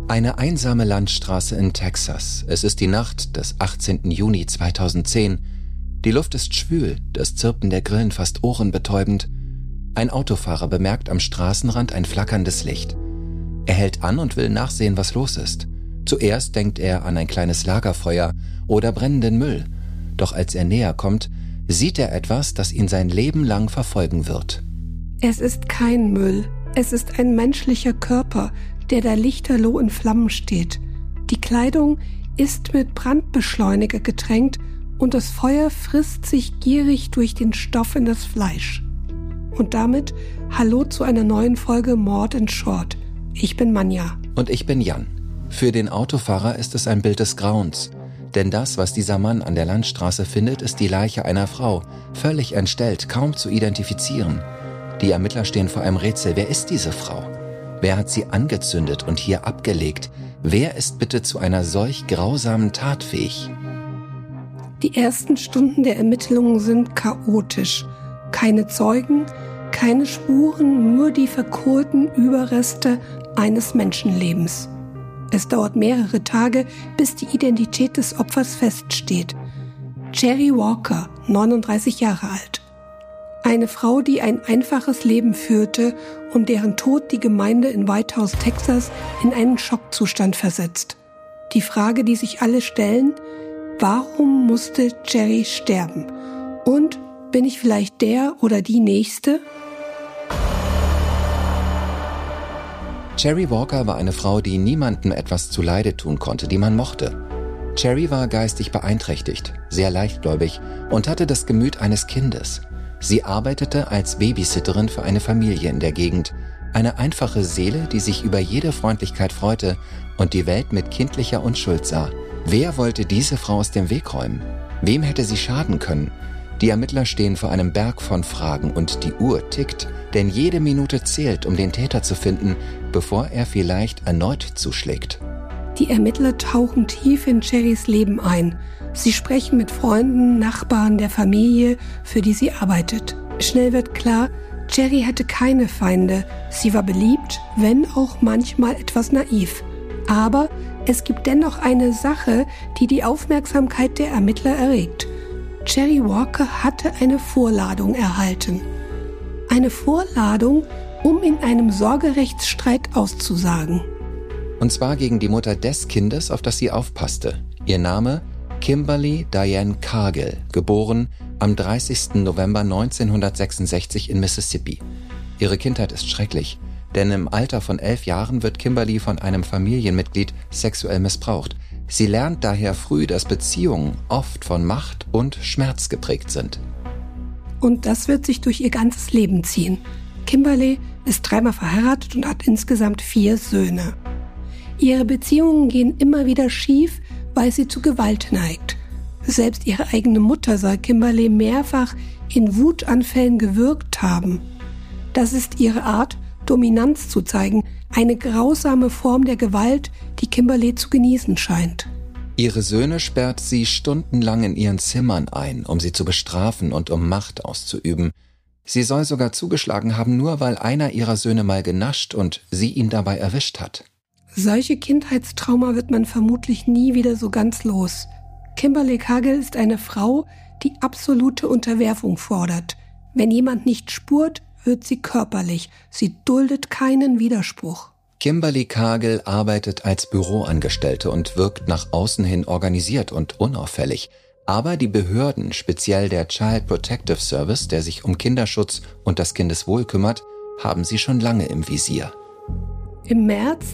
Eine einsame Landstraße in Texas. Es ist die Nacht des 18. Juni 2010. Die Luft ist schwül, das Zirpen der Grillen fast ohrenbetäubend. Ein Autofahrer bemerkt am Straßenrand ein flackerndes Licht. Er hält an und will nachsehen, was los ist. Zuerst denkt er an ein kleines Lagerfeuer oder brennenden Müll. Doch als er näher kommt, sieht er etwas, das ihn sein Leben lang verfolgen wird. Es ist kein Müll. Es ist ein menschlicher Körper, der da lichterloh in Flammen steht. Die Kleidung ist mit Brandbeschleuniger getränkt und das Feuer frisst sich gierig durch den Stoff in das Fleisch. Und damit hallo zu einer neuen Folge Mord in Short. Ich bin Manja. Und ich bin Jan. Für den Autofahrer ist es ein Bild des Grauens. Denn das, was dieser Mann an der Landstraße findet, ist die Leiche einer Frau. Völlig entstellt, kaum zu identifizieren. Die Ermittler stehen vor einem Rätsel. Wer ist diese Frau? Wer hat sie angezündet und hier abgelegt? Wer ist bitte zu einer solch grausamen Tat fähig? Die ersten Stunden der Ermittlungen sind chaotisch. Keine Zeugen, keine Spuren, nur die verkohlten Überreste eines Menschenlebens. Es dauert mehrere Tage, bis die Identität des Opfers feststeht. Cherry Walker, 39 Jahre alt. Eine Frau, die ein einfaches Leben führte und deren Tod die Gemeinde in White House, Texas, in einen Schockzustand versetzt. Die Frage, die sich alle stellen: Warum musste Cherry sterben? Und bin ich vielleicht der oder die Nächste? Cherry Walker war eine Frau, die niemandem etwas zuleide tun konnte, die man mochte. Cherry war geistig beeinträchtigt, sehr leichtgläubig und hatte das Gemüt eines Kindes. Sie arbeitete als Babysitterin für eine Familie in der Gegend, eine einfache Seele, die sich über jede Freundlichkeit freute und die Welt mit kindlicher Unschuld sah. Wer wollte diese Frau aus dem Weg räumen? Wem hätte sie schaden können? Die Ermittler stehen vor einem Berg von Fragen und die Uhr tickt, denn jede Minute zählt, um den Täter zu finden, bevor er vielleicht erneut zuschlägt. Die Ermittler tauchen tief in Cherrys Leben ein. Sie sprechen mit Freunden, Nachbarn der Familie, für die sie arbeitet. Schnell wird klar, Cherry hatte keine Feinde. Sie war beliebt, wenn auch manchmal etwas naiv. Aber es gibt dennoch eine Sache, die die Aufmerksamkeit der Ermittler erregt. Cherry Walker hatte eine Vorladung erhalten. Eine Vorladung, um in einem Sorgerechtsstreit auszusagen. Und zwar gegen die Mutter des Kindes, auf das sie aufpasste. Ihr Name: Kimberly Diane Cargill, geboren am 30. November 1966 in Mississippi. Ihre Kindheit ist schrecklich, denn im Alter von 11 Jahren wird Kimberly von einem Familienmitglied sexuell missbraucht. Sie lernt daher früh, dass Beziehungen oft von Macht und Schmerz geprägt sind. Und das wird sich durch ihr ganzes Leben ziehen. Kimberly ist 3-mal verheiratet und hat insgesamt 4 Söhne. Ihre Beziehungen gehen immer wieder schief, weil sie zu Gewalt neigt. Selbst ihre eigene Mutter soll Kimberly mehrfach in Wutanfällen gewürgt haben. Das ist ihre Art, Dominanz zu zeigen, eine grausame Form der Gewalt, die Kimberly zu genießen scheint. Ihre Söhne sperrt sie stundenlang in ihren Zimmern ein, um sie zu bestrafen und um Macht auszuüben. Sie soll sogar zugeschlagen haben, nur weil einer ihrer Söhne mal genascht und sie ihn dabei erwischt hat. Solche Kindheitstrauma wird man vermutlich nie wieder so ganz los. Kimberly Cargill ist eine Frau, die absolute Unterwerfung fordert. Wenn jemand nicht spurt, wird sie körperlich. Sie duldet keinen Widerspruch. Kimberly Cargill arbeitet als Büroangestellte und wirkt nach außen hin organisiert und unauffällig. Aber die Behörden, speziell der Child Protective Service, der sich um Kinderschutz und das Kindeswohl kümmert, haben sie schon lange im Visier. Im März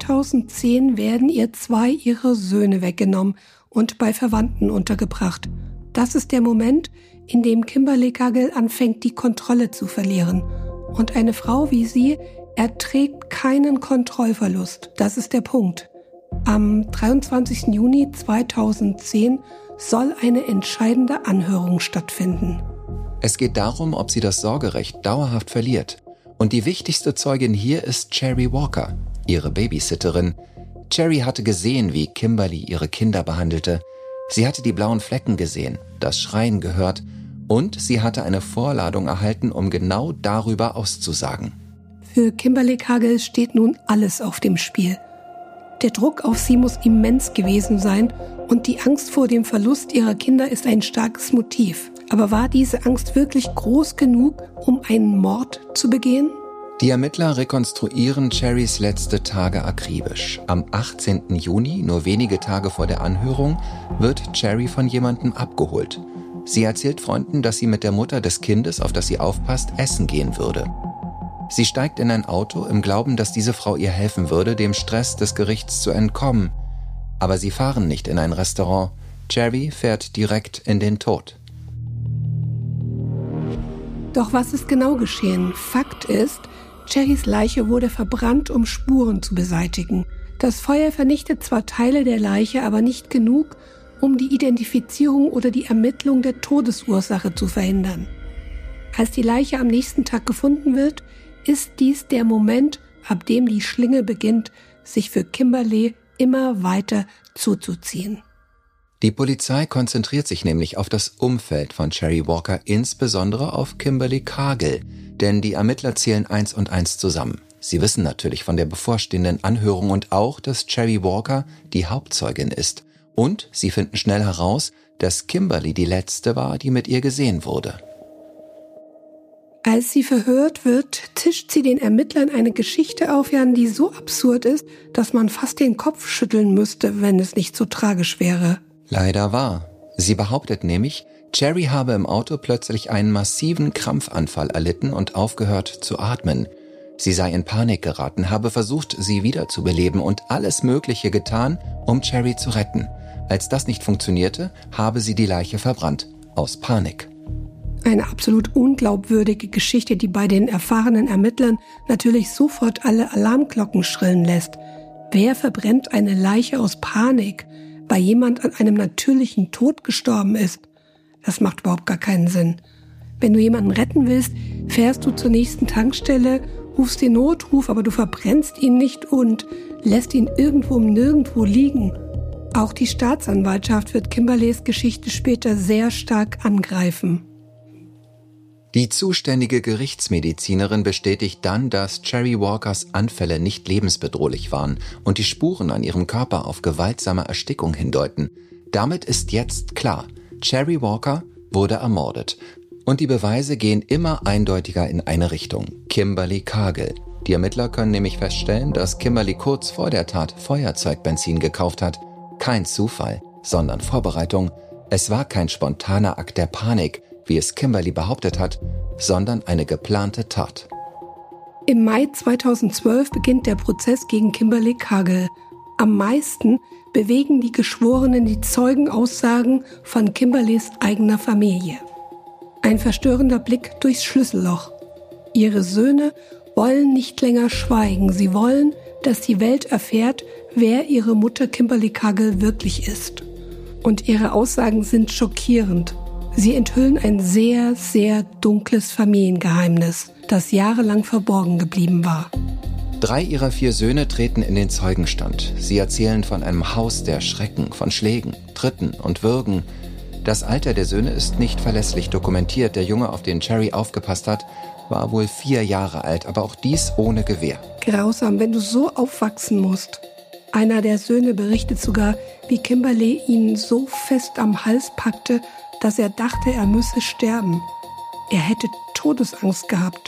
2010 werden ihr 2 ihrer Söhne weggenommen und bei Verwandten untergebracht. Das ist der Moment, in dem Kimberly Cargill anfängt, die Kontrolle zu verlieren. Und eine Frau wie sie erträgt keinen Kontrollverlust. Das ist der Punkt. Am 23. Juni 2010 soll eine entscheidende Anhörung stattfinden. Es geht darum, ob sie das Sorgerecht dauerhaft verliert. Und die wichtigste Zeugin hier ist Cherry Walker, ihre Babysitterin. Cherry hatte gesehen, wie Kimberly ihre Kinder behandelte. Sie hatte die blauen Flecken gesehen, das Schreien gehört und sie hatte eine Vorladung erhalten, um genau darüber auszusagen. Für Kimberly Cargill steht nun alles auf dem Spiel. Der Druck auf sie muss immens gewesen sein und die Angst vor dem Verlust ihrer Kinder ist ein starkes Motiv. Aber war diese Angst wirklich groß genug, um einen Mord zu begehen? Die Ermittler rekonstruieren Cherrys letzte Tage akribisch. Am 18. Juni, nur wenige Tage vor der Anhörung, wird Cherry von jemandem abgeholt. Sie erzählt Freunden, dass sie mit der Mutter des Kindes, auf das sie aufpasst, essen gehen würde. Sie steigt in ein Auto im Glauben, dass diese Frau ihr helfen würde, dem Stress des Gerichts zu entkommen. Aber sie fahren nicht in ein Restaurant. Cherry fährt direkt in den Tod. Doch was ist genau geschehen? Fakt ist, Cherrys Leiche wurde verbrannt, um Spuren zu beseitigen. Das Feuer vernichtet zwar Teile der Leiche, aber nicht genug, um die Identifizierung oder die Ermittlung der Todesursache zu verhindern. Als die Leiche am nächsten Tag gefunden wird, ist dies der Moment, ab dem die Schlinge beginnt, sich für Kimberly immer weiter zuzuziehen. Die Polizei konzentriert sich nämlich auf das Umfeld von Cherry Walker, insbesondere auf Kimberly Cargill, denn die Ermittler zählen 1 und 1 zusammen. Sie wissen natürlich von der bevorstehenden Anhörung und auch, dass Cherry Walker die Hauptzeugin ist. Und sie finden schnell heraus, dass Kimberly die letzte war, die mit ihr gesehen wurde. Als sie verhört wird, tischt sie den Ermittlern eine Geschichte auf, die so absurd ist, dass man fast den Kopf schütteln müsste, wenn es nicht so tragisch wäre. Leider wahr. Sie behauptet nämlich, Cherry habe im Auto plötzlich einen massiven Krampfanfall erlitten und aufgehört zu atmen. Sie sei in Panik geraten, habe versucht, sie wiederzubeleben und alles Mögliche getan, um Cherry zu retten. Als das nicht funktionierte, habe sie die Leiche verbrannt. Aus Panik. Eine absolut unglaubwürdige Geschichte, die bei den erfahrenen Ermittlern natürlich sofort alle Alarmglocken schrillen lässt. Wer verbrennt eine Leiche aus Panik, weil jemand an einem natürlichen Tod gestorben ist? Das macht überhaupt gar keinen Sinn. Wenn du jemanden retten willst, fährst du zur nächsten Tankstelle, rufst den Notruf, aber du verbrennst ihn nicht und lässt ihn irgendwo nirgendwo liegen. Auch die Staatsanwaltschaft wird Kimberlys Geschichte später sehr stark angreifen. Die zuständige Gerichtsmedizinerin bestätigt dann, dass Cherry Walkers Anfälle nicht lebensbedrohlich waren und die Spuren an ihrem Körper auf gewaltsame Erstickung hindeuten. Damit ist jetzt klar, Cherry Walker wurde ermordet. Und die Beweise gehen immer eindeutiger in eine Richtung: Kimberly Cargill. Die Ermittler können nämlich feststellen, dass Kimberly kurz vor der Tat Feuerzeugbenzin gekauft hat. Kein Zufall, sondern Vorbereitung. Es war kein spontaner Akt der Panik, wie es Kimberly behauptet hat, sondern eine geplante Tat. Im Mai 2012 beginnt der Prozess gegen Kimberly Cargill. Am meisten bewegen die Geschworenen die Zeugenaussagen von Kimberlys eigener Familie. Ein verstörender Blick durchs Schlüsselloch. Ihre Söhne wollen nicht länger schweigen. Sie wollen, dass die Welt erfährt, wer ihre Mutter Kimberly Cargill wirklich ist. Und ihre Aussagen sind schockierend. Sie enthüllen ein sehr, sehr dunkles Familiengeheimnis, das jahrelang verborgen geblieben war. 3 ihrer 4 Söhne treten in den Zeugenstand. Sie erzählen von einem Haus der Schrecken, von Schlägen, Tritten und Würgen. Das Alter der Söhne ist nicht verlässlich dokumentiert. Der Junge, auf den Cherry aufgepasst hat, war wohl 4 Jahre alt, aber auch dies ohne Gewehr. Grausam, wenn du so aufwachsen musst. Einer der Söhne berichtet sogar, wie Kimberly ihn so fest am Hals packte, dass er dachte, er müsse sterben. Er hätte Todesangst gehabt.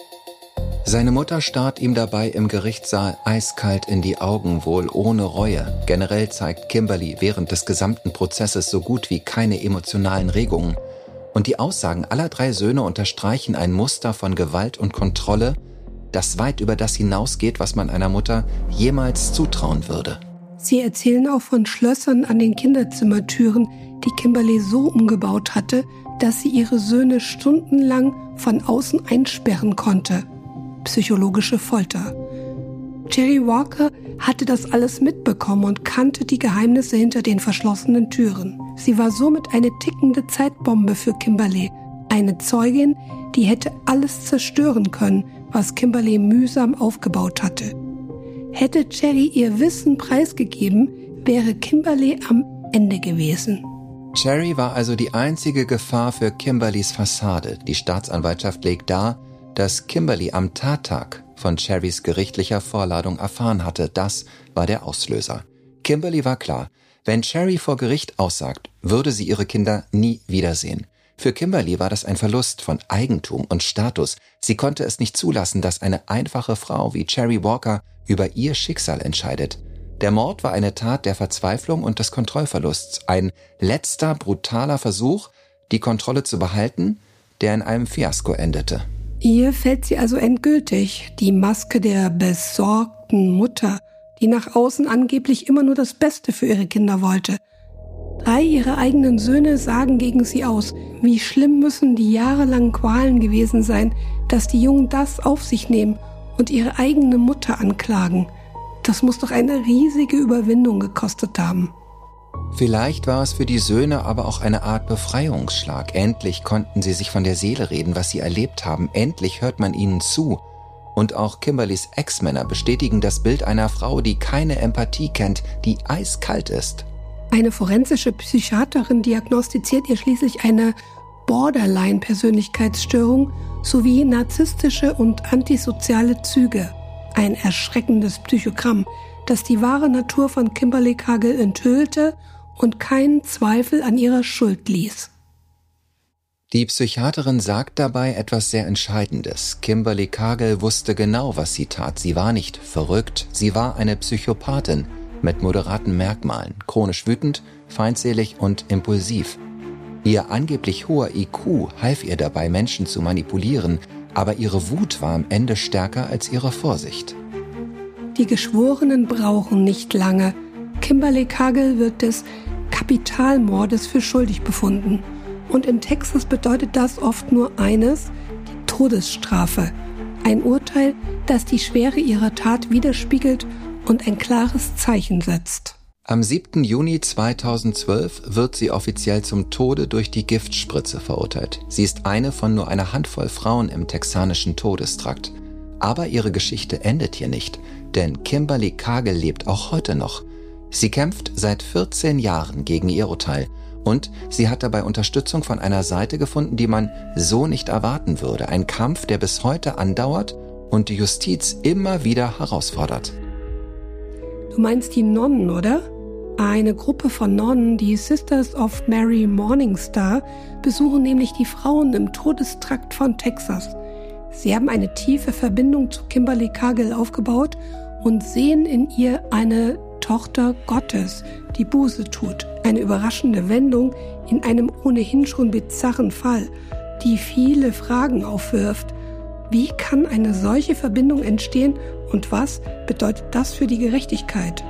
Seine Mutter starrt ihm dabei im Gerichtssaal eiskalt in die Augen, wohl ohne Reue. Generell zeigt Kimberly während des gesamten Prozesses so gut wie keine emotionalen Regungen. Und die Aussagen aller 3 Söhne unterstreichen ein Muster von Gewalt und Kontrolle, das weit über das hinausgeht, was man einer Mutter jemals zutrauen würde. Sie erzählen auch von Schlössern an den Kinderzimmertüren, die Kimberly so umgebaut hatte, dass sie ihre Söhne stundenlang von außen einsperren konnte. Psychologische Folter. Cherry Walker hatte das alles mitbekommen und kannte die Geheimnisse hinter den verschlossenen Türen. Sie war somit eine tickende Zeitbombe für Kimberly. Eine Zeugin, die hätte alles zerstören können, was Kimberly mühsam aufgebaut hatte. Hätte Cherry ihr Wissen preisgegeben, wäre Kimberly am Ende gewesen. Cherry war also die einzige Gefahr für Kimberlys Fassade. Die Staatsanwaltschaft legt dar, dass Kimberly am Tattag von Cherrys gerichtlicher Vorladung erfahren hatte. Das war der Auslöser. Kimberly war klar, wenn Cherry vor Gericht aussagt, würde sie ihre Kinder nie wiedersehen. Für Kimberly war das ein Verlust von Eigentum und Status. Sie konnte es nicht zulassen, dass eine einfache Frau wie Cherry Walker über ihr Schicksal entscheidet. Der Mord war eine Tat der Verzweiflung und des Kontrollverlusts. Ein letzter, brutaler Versuch, die Kontrolle zu behalten, der in einem Fiasko endete. Ihr fällt sie also endgültig, die Maske der besorgten Mutter, die nach außen angeblich immer nur das Beste für ihre Kinder wollte. 3 ihrer eigenen Söhne sagen gegen sie aus. Wie schlimm müssen die jahrelangen Qualen gewesen sein, dass die Jungen das auf sich nehmen und ihre eigene Mutter anklagen. Das muss doch eine riesige Überwindung gekostet haben. Vielleicht war es für die Söhne aber auch eine Art Befreiungsschlag. Endlich konnten sie sich von der Seele reden, was sie erlebt haben. Endlich hört man ihnen zu. Und auch Kimberlys Ex-Männer bestätigen das Bild einer Frau, die keine Empathie kennt, die eiskalt ist. Eine forensische Psychiaterin diagnostiziert ihr schließlich eine Borderline-Persönlichkeitsstörung sowie narzisstische und antisoziale Züge. Ein erschreckendes Psychogramm, das die wahre Natur von Kimberly Cargill enthüllte und keinen Zweifel an ihrer Schuld ließ. Die Psychiaterin sagt dabei etwas sehr Entscheidendes. Kimberly Cargill wusste genau, was sie tat. Sie war nicht verrückt, sie war eine Psychopathin mit moderaten Merkmalen, chronisch wütend, feindselig und impulsiv. Ihr angeblich hoher IQ half ihr dabei, Menschen zu manipulieren, aber ihre Wut war am Ende stärker als ihre Vorsicht. Die Geschworenen brauchen nicht lange. Kimberly Cargill wird des Kapitalmordes für schuldig befunden. Und in Texas bedeutet das oft nur eines: die Todesstrafe. Ein Urteil, das die Schwere ihrer Tat widerspiegelt und ein klares Zeichen setzt. Am 7. Juni 2012 wird sie offiziell zum Tode durch die Giftspritze verurteilt. Sie ist eine von nur einer Handvoll Frauen im texanischen Todestrakt. Aber ihre Geschichte endet hier nicht, denn Kimberly Cargill lebt auch heute noch. Sie kämpft seit 14 Jahren gegen ihr Urteil und sie hat dabei Unterstützung von einer Seite gefunden, die man so nicht erwarten würde. Ein Kampf, der bis heute andauert und die Justiz immer wieder herausfordert. Du meinst die Nonnen, oder? Eine Gruppe von Nonnen, die Sisters of Mary Morningstar, besuchen nämlich die Frauen im Todestrakt von Texas. Sie haben eine tiefe Verbindung zu Kimberly Cargill aufgebaut und sehen in ihr eine Tochter Gottes, die Buße tut. Eine überraschende Wendung in einem ohnehin schon bizarren Fall, die viele Fragen aufwirft. Wie kann eine solche Verbindung entstehen und was bedeutet das für die Gerechtigkeit?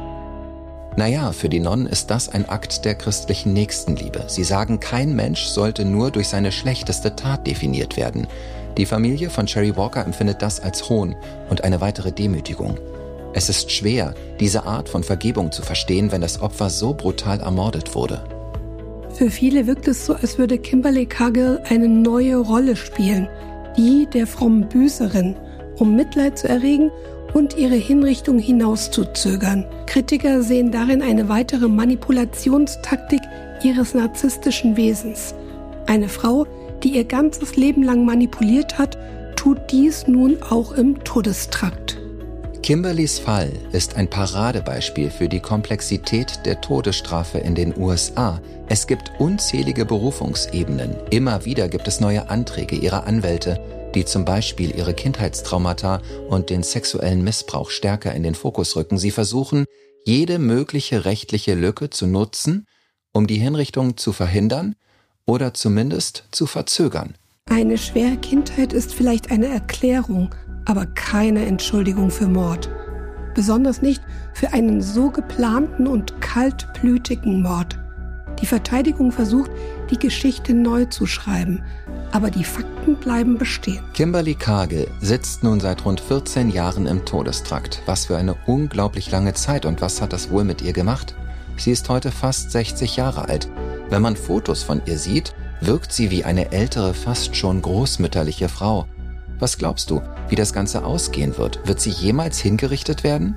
Naja, für die Nonnen ist das ein Akt der christlichen Nächstenliebe. Sie sagen, kein Mensch sollte nur durch seine schlechteste Tat definiert werden. Die Familie von Cherry Walker empfindet das als Hohn und eine weitere Demütigung. Es ist schwer, diese Art von Vergebung zu verstehen, wenn das Opfer so brutal ermordet wurde. Für viele wirkt es so, als würde Kimberly Cargill eine neue Rolle spielen, die der frommen Büßerin, um Mitleid zu erregen und ihre Hinrichtung hinauszuzögern. Kritiker sehen darin eine weitere Manipulationstaktik ihres narzisstischen Wesens. Eine Frau, die ihr ganzes Leben lang manipuliert hat, tut dies nun auch im Todestrakt. Kimberlys Fall ist ein Paradebeispiel für die Komplexität der Todesstrafe in den USA. Es gibt unzählige Berufungsebenen. Immer wieder gibt es neue Anträge ihrer Anwälte, die zum Beispiel ihre Kindheitstraumata und den sexuellen Missbrauch stärker in den Fokus rücken. Sie versuchen, jede mögliche rechtliche Lücke zu nutzen, um die Hinrichtung zu verhindern oder zumindest zu verzögern. Eine schwere Kindheit ist vielleicht eine Erklärung, aber keine Entschuldigung für Mord. Besonders nicht für einen so geplanten und kaltblütigen Mord. Die Verteidigung versucht, die Geschichte neu zu schreiben, aber die Fakten bleiben bestehen. Kimberly Cargill sitzt nun seit rund 14 Jahren im Todestrakt. Was für eine unglaublich lange Zeit, und was hat das wohl mit ihr gemacht? Sie ist heute fast 60 Jahre alt. Wenn man Fotos von ihr sieht, wirkt sie wie eine ältere, fast schon großmütterliche Frau. Was glaubst du, wie das Ganze ausgehen wird? Wird sie jemals hingerichtet werden?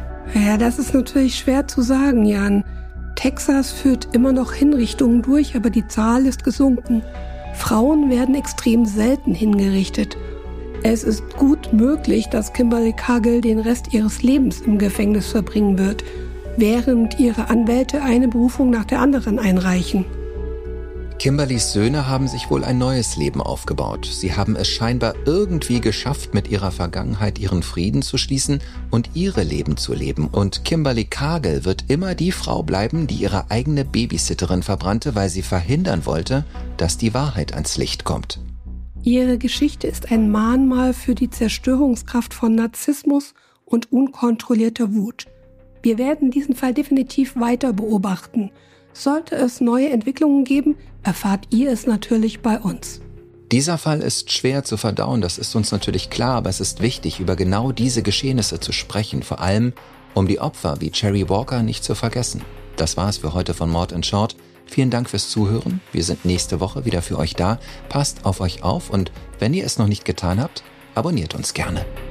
Ja, das ist natürlich schwer zu sagen, Jan. Texas führt immer noch Hinrichtungen durch, aber die Zahl ist gesunken. Frauen werden extrem selten hingerichtet. Es ist gut möglich, dass Kimberly Cargill den Rest ihres Lebens im Gefängnis verbringen wird, während ihre Anwälte eine Berufung nach der anderen einreichen. Kimberlys Söhne haben sich wohl ein neues Leben aufgebaut. Sie haben es scheinbar irgendwie geschafft, mit ihrer Vergangenheit ihren Frieden zu schließen und ihre Leben zu leben. Und Kimberly Cargill wird immer die Frau bleiben, die ihre eigene Babysitterin verbrannte, weil sie verhindern wollte, dass die Wahrheit ans Licht kommt. Ihre Geschichte ist ein Mahnmal für die Zerstörungskraft von Narzissmus und unkontrollierter Wut. Wir werden diesen Fall definitiv weiter beobachten. Sollte es neue Entwicklungen geben, erfahrt ihr es natürlich bei uns. Dieser Fall ist schwer zu verdauen, das ist uns natürlich klar, aber es ist wichtig, über genau diese Geschehnisse zu sprechen, vor allem um die Opfer wie Cherry Walker nicht zu vergessen. Das war's für heute von Mord & Short. Vielen Dank fürs Zuhören. Wir sind nächste Woche wieder für euch da. Passt auf euch auf und wenn ihr es noch nicht getan habt, abonniert uns gerne.